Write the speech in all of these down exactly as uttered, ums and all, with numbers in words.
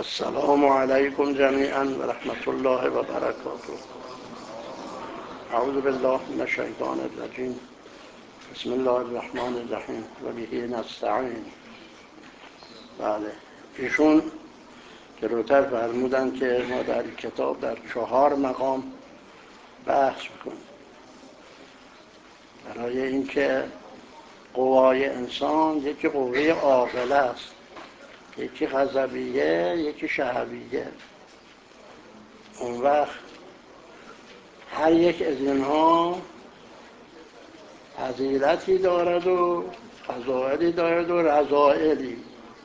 السلام علیکم جمیعا و رحمت الله و برکاته. اعوذ بالله من الشیطان الرجیم. بسم الله الرحمن الرحیم و به نستعین. بله، ایشون جلوتر فرمودن که ما در کتاب در چهار مقام بحث میکنیم برای اینکه قوای انسان یکی قوه عاقله است، یکی غضبیه، یکی شهویه. اون وقت هر یک از اینها فضیلتی دارد و فضائلی دارد و رذائلی،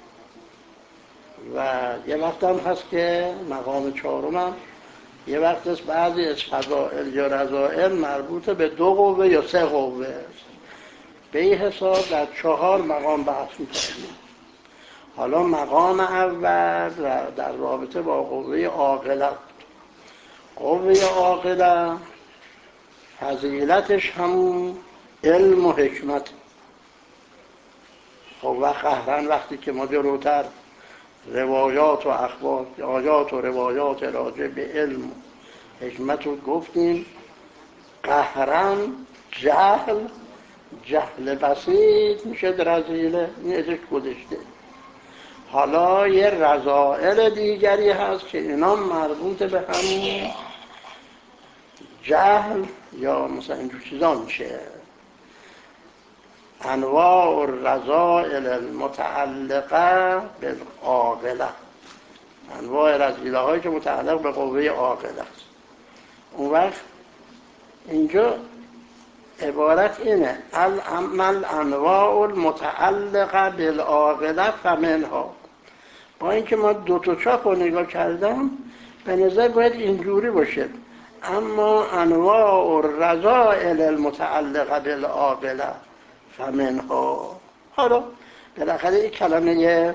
و یه وقت هم هست که مقام چهارم هم یه وقت است بعضی از فضائل یا رذائل مربوط به دو قوه یا سه قوه است. به این حساب در چهار مقام بحث می‌کنیم. حالا مقام اول در رابطه با قوه عاقله. قوه عاقله فضیلتش همون علم و حکمت. خب و قهرن وقتی که ما جلوتر روایات و اخبار، آیات و روایات راجع به علم و حکمت رو گفتیم، قهرن جهل جهل بسیط میشه رذیله، نیزش گذشته. حالا یه رذائل دیگری هست که اینا مربوط به همون جهل یا مثلا اینجور چیزا میشه. انواع الرذائل المتعلقه بالعاقله، انواع رذیله هایی که متعلق به قوه عاقله است. اون وقت اینجا عبارت اینه: العمل انواع المتعلقه بالعاقله فمنها. با اینکه ما دو تا چاپ رو نگاه کردم به نظر باید اینجوری باشه: اما انواع الرذائل المتعلقه بالعاقله فمنها. حالا بالاخره این کلمه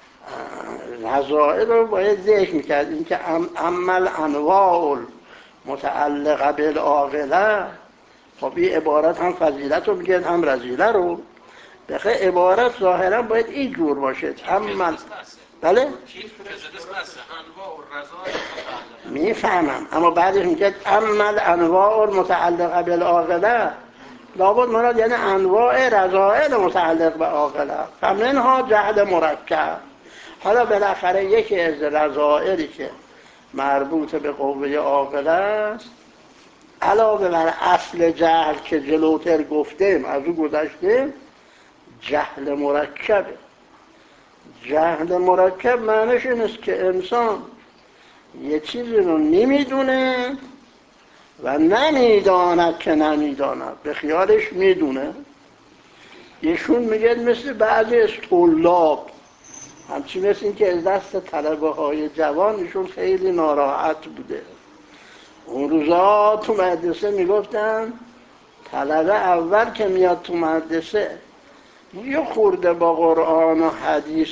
رذائل رو باید ذکر میکرد، این که عمل انواع متعلقه بالعاقله. خب این عبارت هم فضیلت رو میگه هم رذیله رو. بخیر عبارت ظاهرا باید این جور باشه: عمل. بله میفهمم، اما بعدش میگه عمل انواع متعلقه بالعاقله، لابد مراد یعنی انواع رذائل متعلق به عاقله. فمنها جهل مرکب. حالا بالاخره یکی از رذائلی که مربوط به قوه عاقله است، علاوه بر اصل جهل که جلوتر گفتیم، از او گذشتیم، جهل مرکبه. جهل مرکب معنیش این است که انسان یه چیزی رو نمیدونه و نمیداند که نمیداند، به خیالش میدونه. ایشون میگه مثل بعضی از طلاب، همچین مثل این که از دست طلبه های جوان ایشون خیلی ناراحت بوده. اون روزا تو مدرسه میگفتن طلبه اول که میاد تو مدرسه یه خورده با قرآن و حدیث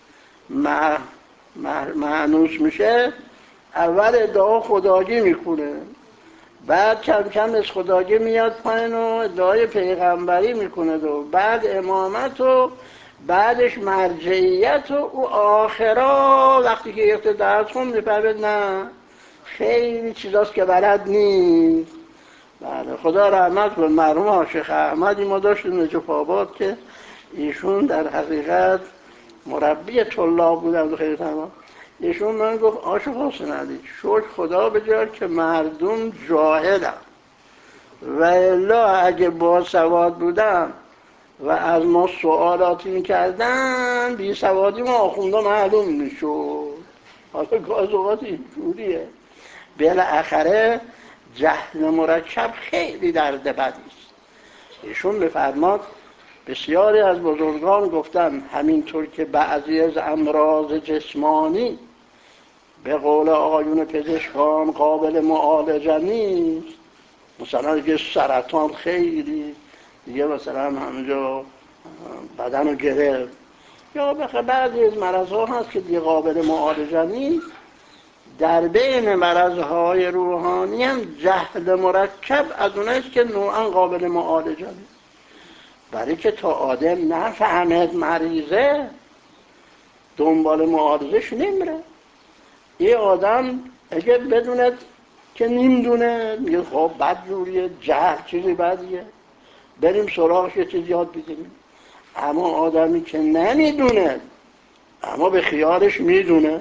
معنوس میشه، اول ادعا خداگی میکنه، بعد کم کم از خداگی میاد پایین و ادعای پیغمبری میکنه، و بعد امامت و بعدش مرجعیت و او آخرا وقتی که یه درس خون میفهمید نه خیلی چیزاست که بلد نیست. بله، خدا رحمت کن مرحوم شیخ احمدی ما داشتیم نجف آباد که ایشون در حقیقت مربی طلاب بودن و خیلی تمام. ایشون من گفت عاشق حسین علی شکر خدا بجار که مردم جاهلن، و الا اگه با سواد بودن و از ما سوالاتی میکردن بی سوادی ما آخونده معلوم میشد. حالا گاز اوقات اینجوریه. بالاخره جهل مرکب خیلی درد بدی است. ایشون بفرماد بسیاری از بزرگان گفتن همینطور که بعضی از امراض جسمانی به قول آقایون پزشکان قابل معالجه نیست، مثلا دیگه سرطان خیلی دیگه مثلا همونجا بدن رو گرفت، یا بخیر بعضی از مرضها هست که دیگه قابل معالجه نیست، در بین مرضهای روحانی هم جهل مرکب از اونایست که نوعا قابل معالجه نیست. برای که تا آدم نفهمد مریضه دنبال معالجهش نمیره. این آدم اگه بدوند که نمیدونه میگه خب بد جوریه، جهل چیزی بدیه، بریم سراغش یه چیز یاد بگیریم. اما آدمی که نمیدونه اما به خیالش میدونه،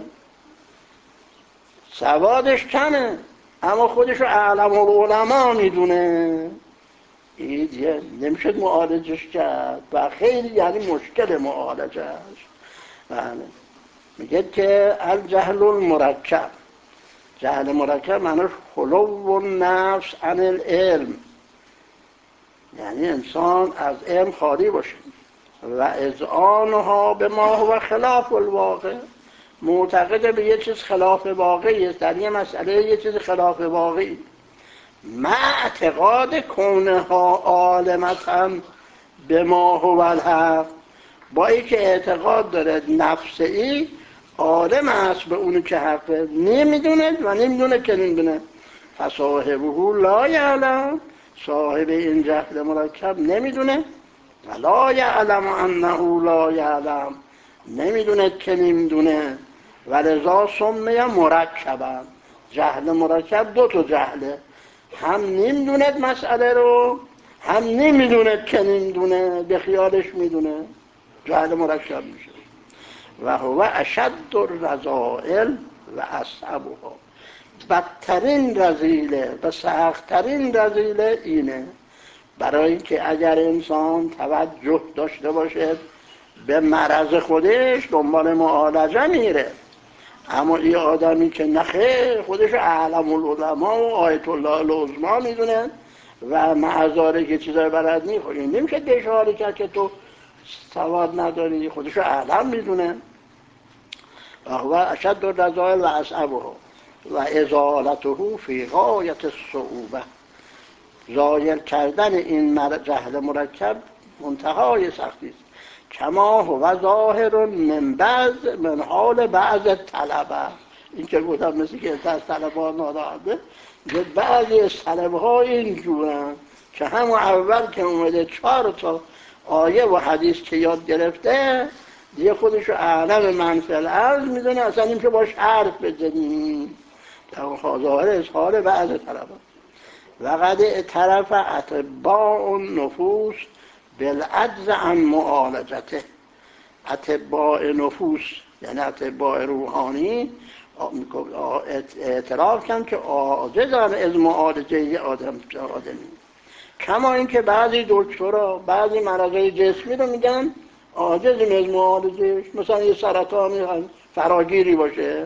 سوادش کمه اما خودشو اعلم العلماء میدونه، این دیگه نمیشه معالجش کرد و خیلی یعنی مشکل معالجش. بله. میگه که الجهل المرکب، جهل مرکب معناش خلو النفس عن العلم، یعنی انسان از علم خالی باشه و اذعانها به ما هو خلاف الواقع، معتقد به یه چیز خلاف واقعی است، در یه مسئله یه چیز خلاف واقعی، مع اعتقاد کونها عالمتا به ما هو الحق، با این که اعتقاد داره نفسی عالم است به اونی که حقه، نمیدونه و نمیدونه که نمیدونه. فصاحبه لا یعلم، صاحب این جهل مرکب نمیدونه و لا یعلم انه لا یعلم، نمیدونه که نمیدونه و لذا سمی مرکبا. جهل مرکب دو تا جهله، هم نمیدونه مسئله رو، هم نمیدونه که نمیدونه، به خیالش میدونه، جهل مرکب میشه. و هو اشد الرذائل و اصعبها، بدترین رذیله و سختترین رذیله اینه. برای اینکه اگر انسان توجه داشته باشه به مرض خودش دنبال معالجه میره، اما این آدمی که نخیر خودش اعلم العلماء و آیت الله العظمی میدونه و معذاره که چیزای بلد نیست، این نمیشه دشواری کرد که تو سواد نداری، خودشو اعلم میدونه. و هو اشد الرذائل و اصعبه و ازالته فی غایت الصعوبه، زایل کردن این جهل مرکب منتهای سختی است. کما هو ظاهر من بعض من حال بعض طلبه، این که گفتم مثل که از طلبه ها ناراحته، بعضی از طلبه ها اینجورن که همون اول که اومده چهار تا آیه و حدیث که یاد گرفته دیگه خودشو اعلم منفل عرض میدونه، اصلا نمیشه باش حرف بزنیم. ظاهر از حال بعض طلبه. و قد اعترف اطباء النفوس بالعجز عن معالجته، اطباء نفوس یعنی اطباء روحانی اعتراف کردن که عاجزن از معالجه آدم آدمی. کما اینکه بعضی دکترها بعضی مرضای جسمی رو میگن عاجزیم از معالجهش، مثلا یه سرطانی فراگیری باشه.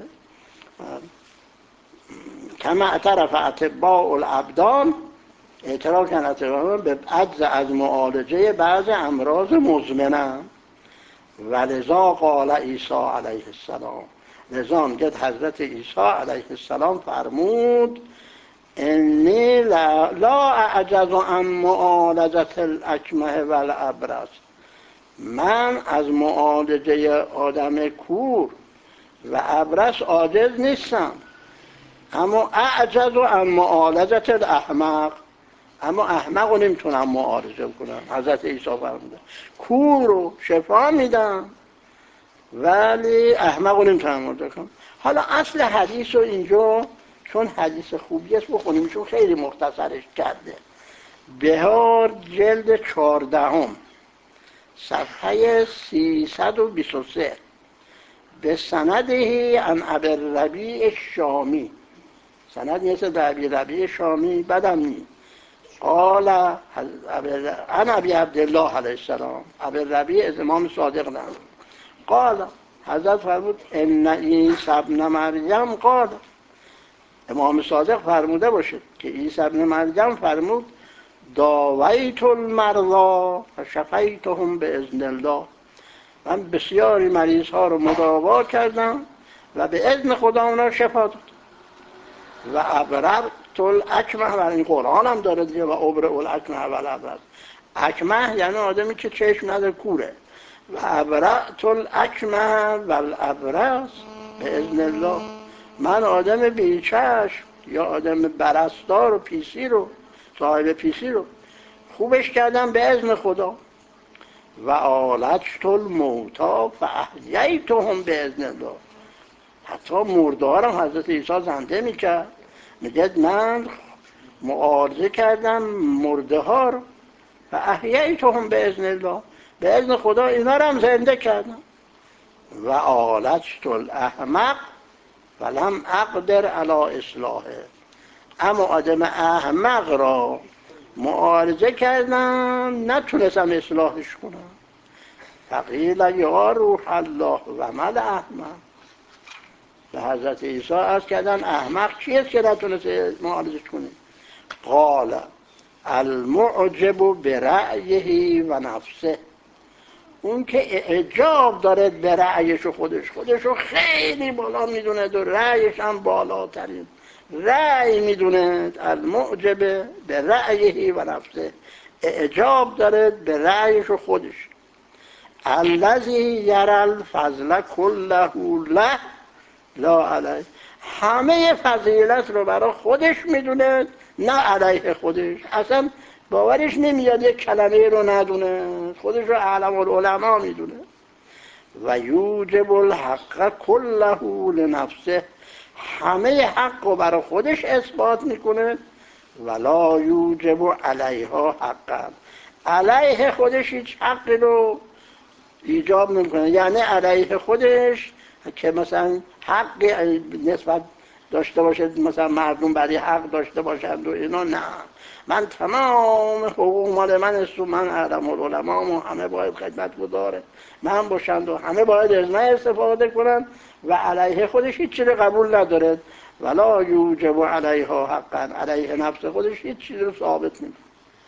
کما اعترف اطباء الابدان، اعتراف کردن اطباء به عجز از معالجه بعض امراض مزمنه. و لذا قال عیسی علیه السلام، لذا میگه حضرت عیسی علیه السلام فرمود انی لا, لا اعجز عن معالجه الاکمه و الابرص، من از معالجه آدم کور و ابرص عاجز نیستم، اما اعجز عن معالجه الاحمق، اما احمق رو نمیتونم معالجه کنم. حضرت عیسی فرموده کور رو شفا میدم ولی احمق رو نمیتونم معالجه کنم. حالا اصل حدیث رو اینجا چون حدیث خوبی است بخونیم، چون خیلی مختصرش کرده. بهار جلد چهاردهم صفحه سیصد و بیست و سه به سندهی عن ابی الربیع الشامی، سند نیست ابی ربیع شامی بدم نی، قال عن ابی عبدالله علیه السلام، ابی ربیع از امام صادق نام، قال حضرت فرمود ان عیسی ابن مریم قال، امام صادق فرموده باشه که عیسی ابن مریم فرمود داویت المرضى و شفیتهم باذن الله، من بسیاری مریض ها رو مداوا کردم و به اذن خدا اونا شفا داد. و ابررت الاکمه، و این قرآن هم داره دیگه، و ابرئ الاکمه و الابرص، اکمه یعنی آدمی که چشم نداره کوره، و ابررت الاکمه و الابرص به اذن الله، من آدم بیچشم یا آدم برصدار و پیسی رو، صاحب پیسی رو خوبش کردم به اذن خدا. و عالجت الموتی فاحییتهم باذن الله، حتی مرده ها هم حضرت عیسی زنده میکرد. میگه من معارضه کردم مرده ها رو و احییتهم به اذن الله، به اذن خدا اینا رو هم زنده کردم. و آلجت الاحمق ولم اقدر علی اصلاحه، اما آدم احمق را معارضه کردم نتونستم اصلاحش کنم. فقیل یا روح الله و مل احمق، به حضرت عیسی عرض کردن احمق کیست که نتونست معارضش کنه؟ قال المعجب برأیه و نفسه، اون که اعجاب داره به رأیش و خودش خودشو خیلی بالا میدونه و رأیش هم بالاترین رأی میدونه. المعجب به رأیه و نفسه، اعجاب داره به رأیش و خودش. الذی یری الفضل کله له لا علیه، همه فضیلت رو برای خودش میدونه نه علیه خودش. اصلا باورش نمیاد یک کلمه رو ندونه، خودش رو اعلم العلماء میدونه. و یوجب الحق کله لنفسه، همه حق رو برای خودش اثبات میکنه. ولا یوجب علیها حقا، علیه خودش هیچ حقی رو ایجاب نمیکنه. یعنی علیه خودش که مثلا حق نسبت داشته باشه، مثلا مردم برای حق داشته باشند و اینا، نه، من تمام حقوق مال من است و من اعلم العلماء و همه باید خدمت گذاره من باشند و همه باید از من استفاده کنن و علیه خودش هیچ چیزی قبول نداره. ولا یوجب علیها حقا، علیه نفس خودش هیچ چیزی رو ثابت نمیکنه.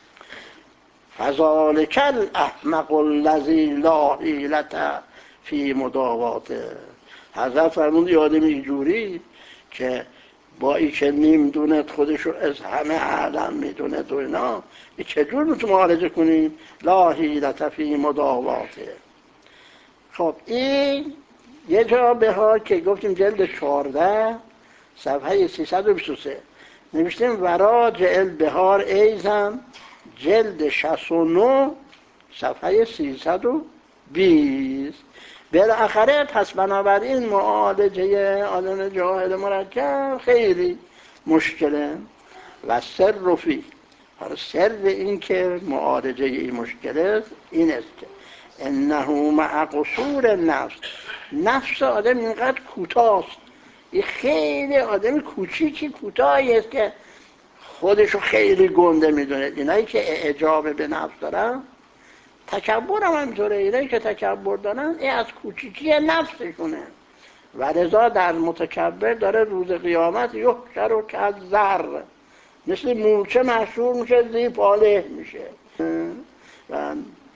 فذلک الاحمق الذی لا حیلة فی مداواته، حضرت فرمود آدم اینجوری که با ای که نیم دوند خودش رو از همه عالم میدونه و اینا، ای چجور میتونه معالجه کنیم؟ لا حیلة فی مداواته. خب این یه جا به ها که گفتیم جلد چهارده صفحه سیصد و بیست و سه نوشتیم وراجع البهار ایزن، جلد شصت و نه صفحه سیصد و بیست. بالاخره پس بنابراین معالجه آدم جاهل مرکب خیلی مشکله. و سر رفی، سر این که معالجه این مشکله این است که انه مع قصور نفس، نفس آدم اینقدر کوتاست، این خیلی آدم کوچیکی کوتاهی است که خودشو خیلی گنده میدونه. اینایی که اعجاب به نفس دارن، تکبر هم همینطوره، اینایی که تکبر دارن این از کوچیکی نفسشونه. و رضا در متکبر داره روز قیامت یحشر و کالذر، مثل مورچه محشور میشه، زی پاله میشه. و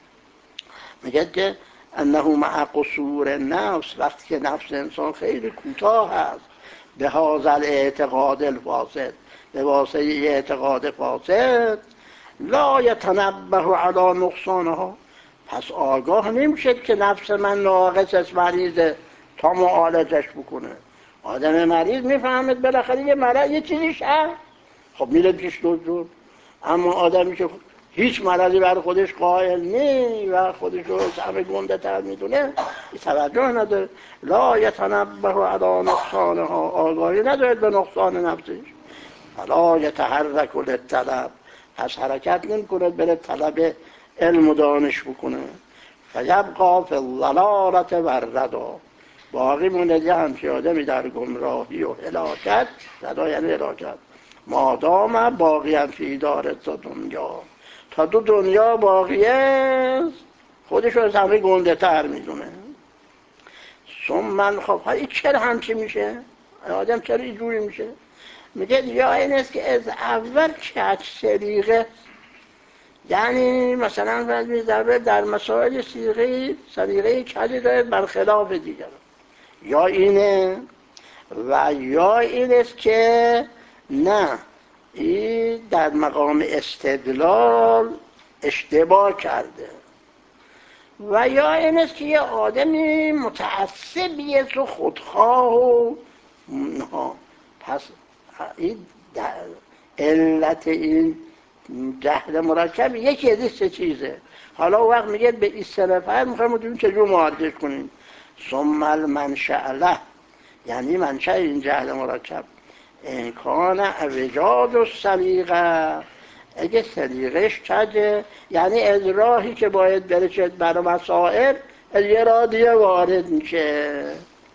میگه که انه مع قصور نفس، وقتی که نفس انسان خیلی کوتاه هست، به هذا الاعتقاد الفاسد، به واسطه اعتقاد فاسد، لا یتنبه علی نقصانها، پس آگاه نمیشه که نفس من ناقص است، مریضه، تا معالجش بکنه. آدم مریض میفهمد بالاخره یه مرض یه چیزیش هست، خب میره پیش دکتر. اما آدمی که هیچ مرضی بر خودش قائل نی و خودش رو همه گنده تر میدونه، توجه نداره. لا یتنبه علی نقصانها، آگاهی نداره به نقصان نفسش. لا یتحرک للطلب، پس حرکت نمیکنه بره طلب علم و دانش بکنه. فیبقی فی الضلالة و الردی، باقی مونده یه همچه آدمی در گمراهی و هلاکت، ردا یعنی هلاکت، مادام باقی هم فی دار تا دنیا، تا دو دنیا باقی است خودش رو از همه گنده تر میدونه. ثم خب این چرا همچی میشه؟ آدم چرا اینجوری میشه؟ میگه یا این است که از اول کج سلیقه، یعنی مثلا در در مسائل سلیقه سلیقه کجی دارد برخلاف دیگر، یا اینه و یا این است که نه، این در مقام استدلال اشتباه کرده، و یا این است که یه آدمی متعصبی است و خودخواه و پس این علت این جهل مرکب یکی از این سه چیزه. حالا وقت میگه به این سه نفر میخوایم بودیم چجور معالجه کنیم. ثم المنشأ له، یعنی منشأ این جهل مرکب امکان اوجاد و سلیقه، اگه سلیقش کجه، یعنی از راهی که باید بره برای مسائل از یه راه دیگه وارد میشه.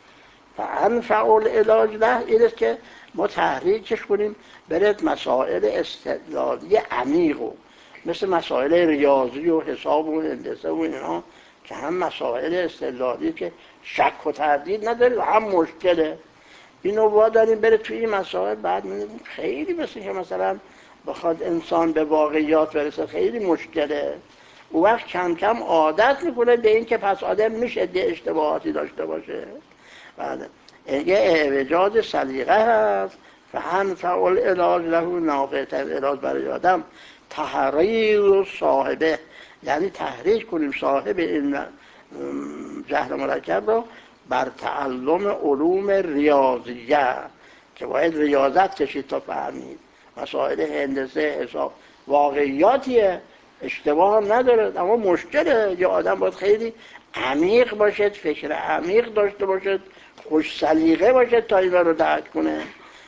فانفع العلاج له اینه که ما تحریکش کنیم برد مسائل استدلالی عمیقو، مثل مسائل ریاضی و حساب و هندسه و اینا که هم مسائل استدلالی که شک و تردید نداره و هم مشکله، اینو واداریم بره توی این مسائل. بعد می‌بینیم خیلی مثل که مثلا بخواد انسان به واقعیات برسه خیلی مشکله. اون وقت کم کم عادت میکنه به این که پس آدم میشه ده اشتباهاتی داشته باشه. بعد اگه اعوجاج سلیقه هست فانفع العلاج له، نافع‌ترین علاج برای آدم تحریر صاحبه، یعنی تحریک کنیم صاحب این جهل مرکب رو بر تعلم علوم ریاضیه، که باید ریاضت کشید تا فهمید. مسائل هندسه حساب واقعیاتیه، اشتباه هم نداره، اما مشکله. یا آدم باید خیلی عمیق باشد، فکر عمیق داشته باشد، خوش سلیقه باشد تا اینا رو درک کنه.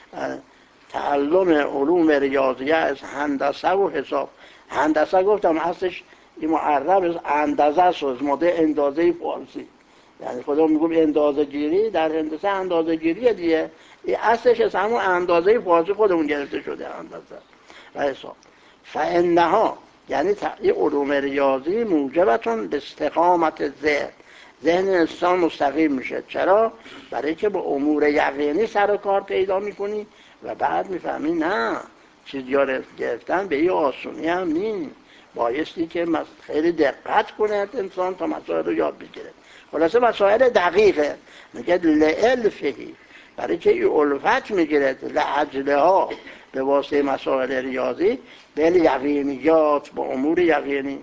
تعلم علوم ریاضیه از هندسه و حساب. هندسه گفتم اصلش این معرب از اندازه است، از ماده اندازه فارسی، یعنی خدا میگم اندازه گیری در هندسه اندازه گیریه دیگه، این اصلش از همون اندازه فارسی خودمون گرفته شده اندازه و حساب. فانها یعنی این علوم ریاضی موجبتون به استقامت ذهن، ذهن انسان مستقیم میشه. چرا؟ برای که با امور یقینی سر و کار پیدا میکنی و بعد میفهمی نه چیزی ها گرفتن به این آسونی هم نی، بایستی که خیلی دقت کنه انسان تا مسائل رو یاد بگیره. خلاصه مسائل دقیقه میگه لالفهی، برای که این الفت میگیره لعجله ها به واسطه مسائل ریاضی بل یقینیات، با امور یقینی.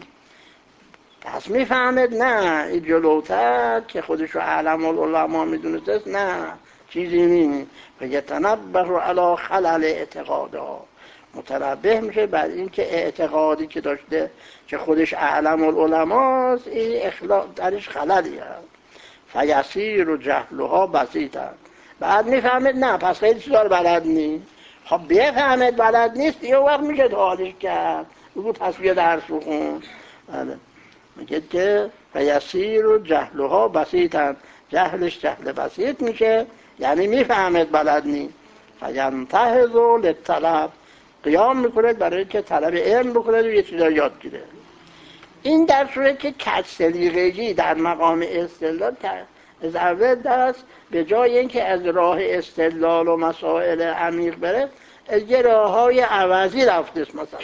پس میفهمد نه این جلوتر که خودش رو علم العلماء میدونست نه چیزی نی، فیتنبه علی خلل اعتقادها، متنبه میشه بر این که اعتقادی که داشته که خودش اعلم العلماء است این اخلاق درش خللی هست. فیسیر و جهلها بسیطن، بعد میفهمد نه پس خیلی چیزا رو بلد نیست. خب بفهمد بلد نیست یه وقت میشه حالش کرد، بگو پس بیا درس بخون. میگه که فیسیر و جهلها بسیطن، جهلش جهل بسیط میشه، یعنی میفهمد بلد نیست. فینتهض للطلب، قیام میکنه برای که طلب علم بکنه و یه چیزا یاد گیره. این در صورت که کج سلیقگی در مقام استدلال از اول دست به جای اینکه از راه استدلال و مسائل عمیق بره از یه راه های عوضی رفتست. مثلا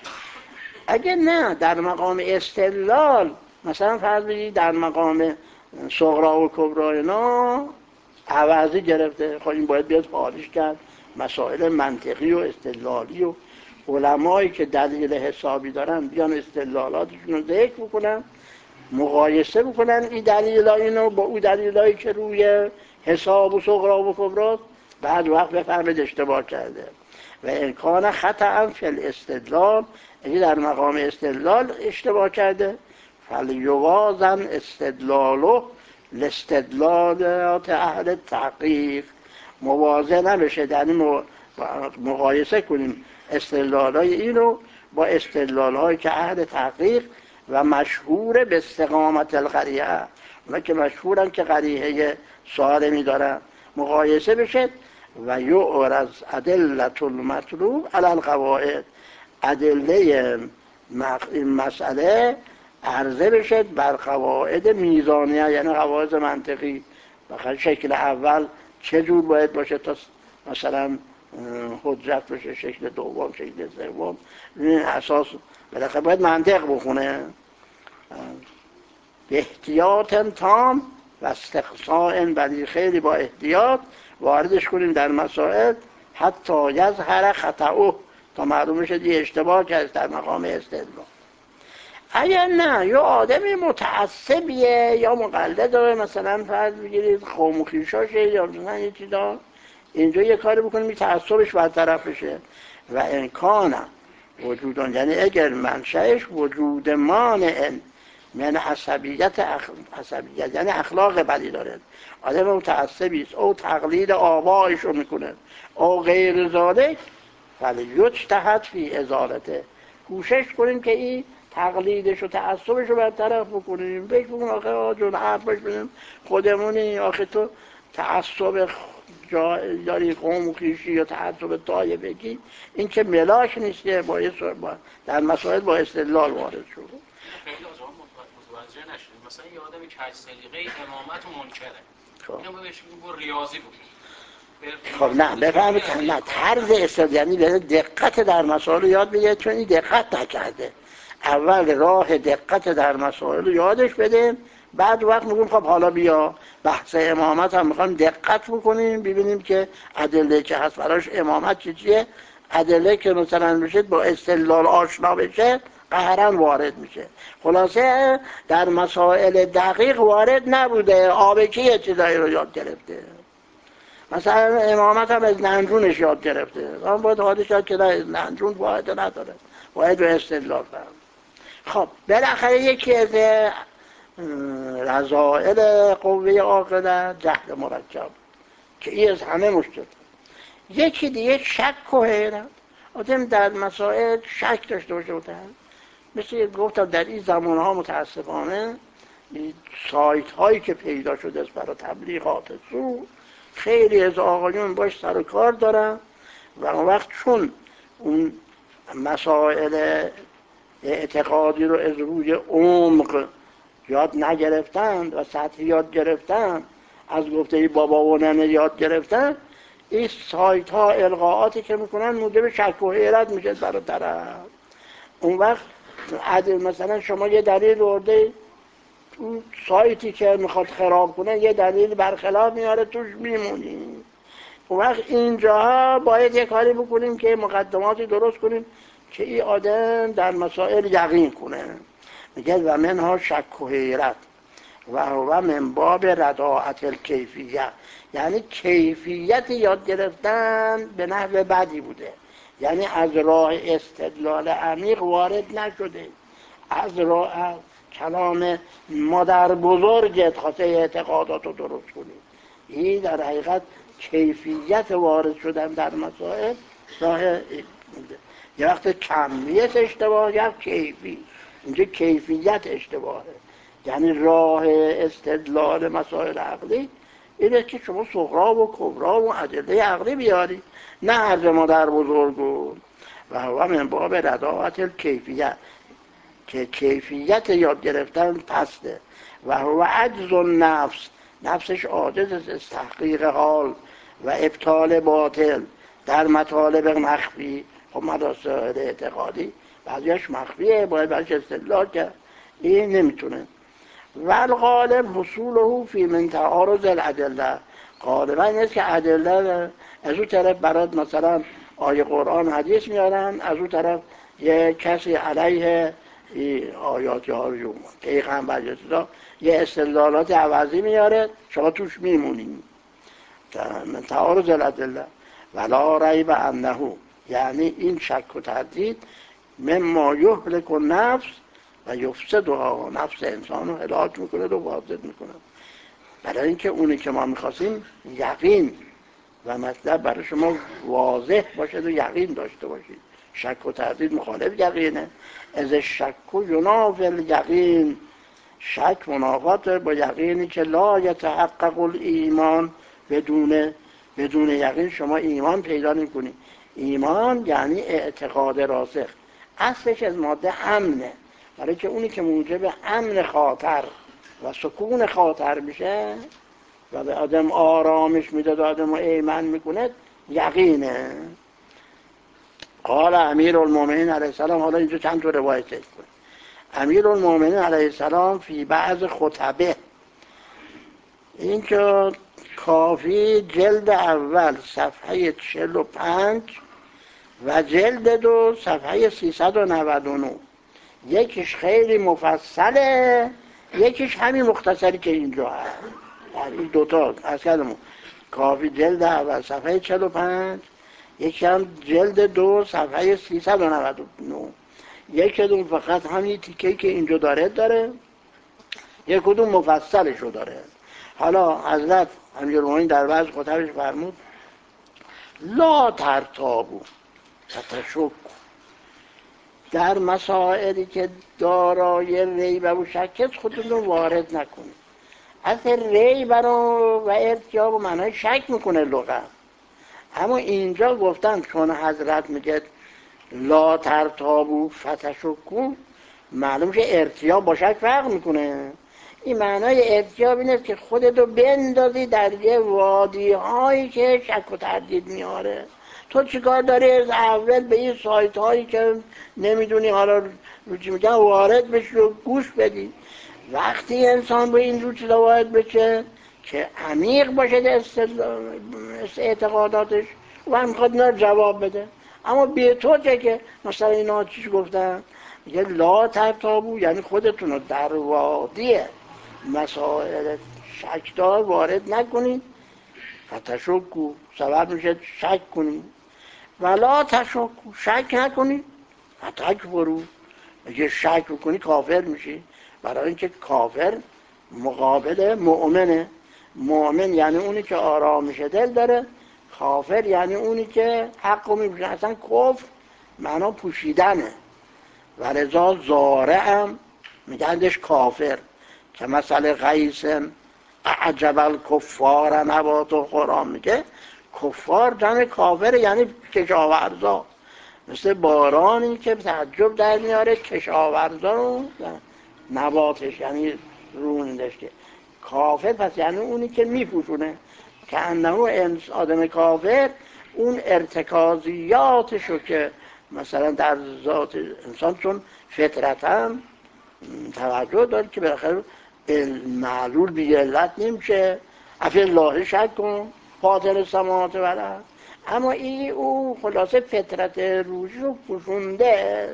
اگه نه در مقام استدلال، مثلا فرض بگید در مقام صغرا و کبرا اینا عوضی گرفته، خب این باید بیاد خارج کرد مسائل منطقی و استدلالی و علمایی که دلیل حسابی دارن بیان استدلالاتشون رو ذکر بکنن، مقایسه بکنن این دلیلا اینو با اون دلیلایی که روی حساب و صغرا و کبرا، بعد وقت بفهمید اشتباه کرده. و امکان خطا فی الاستدلال، اگه در مقام استدلال اشتباه کرده فلیوازن استدلالو لاستدلالات اهل تحقیق، موازنه بشه، یعنی مقایسه کنیم استدلالای اینو با استدلالهایی که اهل تحقیق و مشهور به استقامت القریه، اونا که مشهورن که قریحه سالمی دارن، مقایسه بشه. و یعرض ادلة المطلوب علی القواعد، ادله این مسئله عرضه بشه بر قواعد میزانیه، یعنی قواعد منطقی. بخاطر شکل اول چه جور باید باشه تا مثلا حجت بشه، شکل دوم، شکل سوم، این اساس بالاخره باید منطق بخونه. به احتیاط تام و استقصاء، ولی خیلی با احتیاط واردش کنیم در مسائل حتی یظهر خطأه، تا معلوم شد یه اشتباه کرد در مقام استدلال. اگر نه یا آدمی متعصبیه یا مقلد داره، مثلا فرض بگیرید قوم و خویشاشه یا مثلا یه چیزا، اینجا یه کاری بکنیم این تعصبش برطرف بشه. و امکان وجودان، یعنی اگر منشأش وجود مانع من عصبیت اخ... عصبیت یعنی اخلاق بدی داره، آدم متعصبی است، او تقلید آبایشو میکنه او غیر ذالک، ولی یجتهد فی ازالته، کوشش کنیم که این تقلیدش و تعصبش رو برطرف بکنیم، بهش بگیم آخه آجون حرفش بدیم خودمونی، آخه تو تعصب داری قوم و خویشی یا تعصب طایفه بگی، این که ملاک نیست که باید در مسائل با استدلال وارد شد. خیلی از آن متوجه نشدیم، مثلا یه آدمی که هشت سلیقه امامت و منکره، اینو بهش بگو ریاضی بود. خب نه بفهمید، نه طرز استدلال یعنی به دقت در مسائل یاد بگیره، چون این دقت نکرده. اول راه دقت در مسائل یادش بده، بعد وقت میگم خب حالا بیا بحث امامت هم میخوایم دقت بکنیم ببینیم که ادله که هست براش امامت چی چیه، ادله که مثلا بشه با استدلال آشنا بشه قهرن وارد میشه. خلاصه در مسائل دقیق وارد نبوده، آبکی یه چیزایی رو یاد گرفته، مثلا امامت هم از ننجونش یاد گرفته، اما باید حالش یاد که ننجون واحد نداره، باید به استدلال فهم. خب بالاخره یکی از رذائل قوه عاقله جهل مرکب که این از همه مشکل. یکی دیگه شک و حیرت، آدم در مسائل شک داشته باشه بودن، مثل گفتم در این زمان ها متاسفانه سایت هایی که پیدا شده است برای تبلیغات سو، خیلی از آقایون باش سر و کار دارن و اون وقت چون اون مسائل اعتقادی رو از روی عمق یاد نگرفتن و سطحی یاد گرفتن، از گفته بابا و ننه یاد گرفتن، این سایت ها القاعاتی که میکنن موجب شک و حیرت میشه برای طرف. اون وقت مثلا شما یه دلیل ورده تو سایتی که میخواد خراب کنه یه دلیل برخلاف میاره توش میمونیم، اون وقت اینجا باید یه کاری بکنیم که مقدماتی درست کنیم که این آدم در مسائل یقین کنه. میگه و منها شک و حیرت و هو من باب رداعت الکیفیه، یعنی کیفیت یاد گرفتن به نحو بدی بوده، یعنی از راه استدلال عمیق وارد نشده، از راه کلام مادر بزرگت خواسته اعتقادات رو درست کنی. این در حقیقت کیفیت وارد شدن در مسائل راه بوده. یه وقت کمیت اشتباه یا کیفی، اینجا کیفیت اشتباهه، یعنی راه استدلال مسائل عقلی اینه که شما صغرا و کبرا و ادله عقلی بیاری، نه عرض مادر بزرگون. و هوا من باب رداعت الکیفیت، که کیفیت یاد گرفتن پسته. و هو عجز النفس، نفسش عاجز از تحقیق حال و ابطال باطل در مطالب مخفی. خب مسائل اعتقادی بعضیش مخفیه، باید برش استدلال کرد، این نمیتونه. والغالب حصوله فی من تعارض الادله، غالبا این است که ادله از اون طرف برات مثلا آیه قرآن حدیث میارن، از اون طرف یه کسی علیه آیات ها رو پیغمبر یا چیزا یه استدلالات عوضی میاره، شما توش میمونین. من تعارض الادله ولا ریب انه، یعنی این شک و تردید مما یهلک النفس و یفسدها، نفس انسان رو هلاک میکنه و فاسد میکنه. برای اینکه اونی که ما میخواستیم یقین و مطلب برای شما واضح باشه و یقین داشته باشید. شک و تردید مخالف یقینه، از شک و ینافی الیقین، شک منافات با یقینی که لا یتحقق الایمان، بدون بدون یقین شما ایمان پیدا نمی‌کنید. ایمان یعنی اعتقاد راسخ، اصلش از ماده امنه، برای که اونی که موجب امن خاطر و سکون خاطر میشه و به آدم آرامش میده و آدم رو ایمن میکنه یقینه. قال امیر المومنین علیه السلام، حالا اینجا چند تا روایت کنه. امیر المومنین علیه السلام فی بعض خطبه، این که کافی جلد اول صفحه چهل و پنج و جلد دو صفحه سیصد و نود و نه، یکیش خیلی مفصله، یکیش همین مختصری که اینجا هست. این دوتا از کردمون کافی جلد اول صفحه چهل و پنج، یکی هم جلد دو صفحه سیصد و نود و نه، یکی دون فقط همین تیکه‌ای که اینجا داره داره یک کدوم مفصلشو داره. حالا حضرت امیرالمومنین در بعض خطبش فرمود لا ترتابو فتشکو، در مسائلی که دارای ریبه و شک خودتون رو وارد نکنید. اصلا ریبه رو و ارتیاب و معنای شک میکنه لغت، اما اینجا گفتن چون حضرت میگه لا ترتابو فتشکو، معلوم که ارتیاب با شک فرق میکنه. این معنای ارتیاب اینه که خودتو بندازی در یه وادی هایی که شک و تردید میاره. تو چیکار داری از اول به این سایت هایی که نمیدونی حالا رو چی میگن وارد بشی و گوش بدی؟ وقتی انسان به این رو چیزا وارد بشه که عمیق باشه در اعتقاداتش و هم میخواد اینا جواب بده. اما به تو چه که مثلا اینا چیش گفتن میگه لا ترتابو، یعنی خودتون رو در وادی مسائل شکدار وارد نکنید. فتشکو سبب میشه شک کنید، ولا تشکو شک نکنید. فتکفرو میگه شک بکنی کافر میشی، برای اینکه کافر مقابل مؤمنه. مؤمن یعنی اونی که آرامش دل داره، کافر یعنی اونی که حقو میپوشه. اصلا کفر معنا پوشیدنه. و رضا زاره هم میگندش کافر، که مثل غیثن اعجب الکفار نبات و قرآن میگه کفار جمع کافر یعنی کشاورزا، مثل بارانی که تعجب در میاره کشاورزا رو نباتش یعنی رونندش. که کافر پس یعنی اونی که میپوشونه، که انه آدم کافر اون ارتکازیاتشو که مثلا در ذات انسان چون فطرتاً توجه داره که بالاخره معلول بی علت نمیشه، افی الله شک کن فاطر السماوات و الارض. اما این او خلاصه فطرت روحی رو پوشونده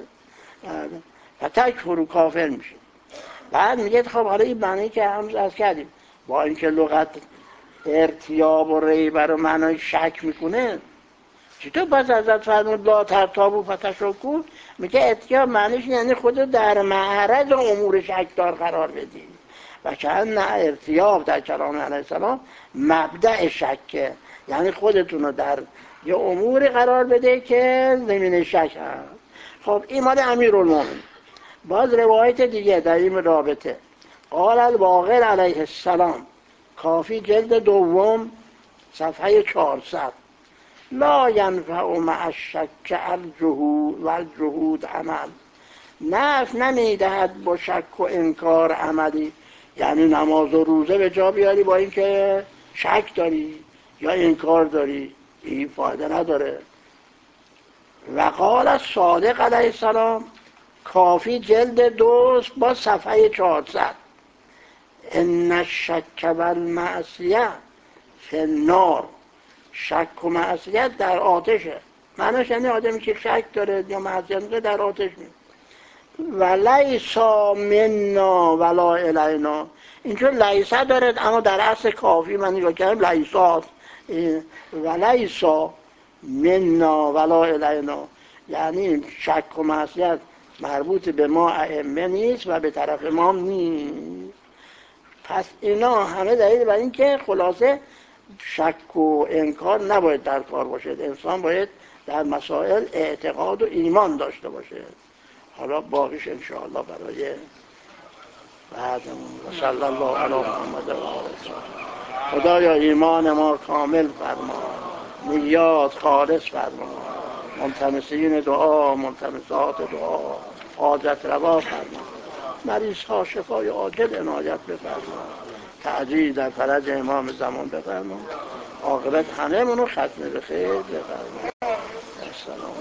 و تکفر کافر میشه. بعد میگه خب حالا این معنی که هم از کردیم با اینکه لغت ارتیاب و ریبه رو معنای شک میکنه، چطور پس حضرت فرمود لا ترتابو فتشکو؟ میگه ارتیاب معنیش یعنی خودت در معرض امور شکدار قرار بدی. و چند نه ارتیاب در کلام علیه السلام مبدأ شکه، یعنی خودتون رو در یه امور قرار بده که زمین شک هست. خب این مال امیرالمومنین. باز روایت دیگه در این رابطه قال الباقر علیه السلام، کافی جلد دوم صفحه چهارصد، لا ینفع مع الشک الجهود و الجهود عمل، نفع نمیدهد با شک و انکار عملی. یعنی نماز و روزه به جا بیاری با اینکه شک داری یا انکار داری، این فایده نداره. و قال الصادق علیه السلام، کافی جلد دوست با صفحه چهارصد، ان الشک و المعصیه فی النار، شک و معصیت در آتشه. معنیش یعنی آدمی که شک داره یا معصیت داره در آتش میره. و لیسا منا ولا الینا، اینجا لیسا داره اما در اصل کافی من نگاه کردم لیسا، و لیسا منا ولا الینا، یعنی شک و معصیت مربوط به ما ائمه نیست و به طرف ما نیست. پس اینا همه دلیل بر این که خلاصه شک و انکار نباید در کار باشه. انسان باید در مسائل اعتقاد و ایمان داشته باشه. حالا باقیش انشاءالله برای بعدمون. و صلی الله علی محمد و آله. خدایا ایمان ما کامل فرما، نیات خالص فرما، ملتمسین دعا ملتمسات دعا حاجت روا فرما، مریض ها شفای عاجل عنایت بفرما، تعجیل در فرج امام زمان بفرما، عاقبت همه منو ختم به خیر بفرما. السلام.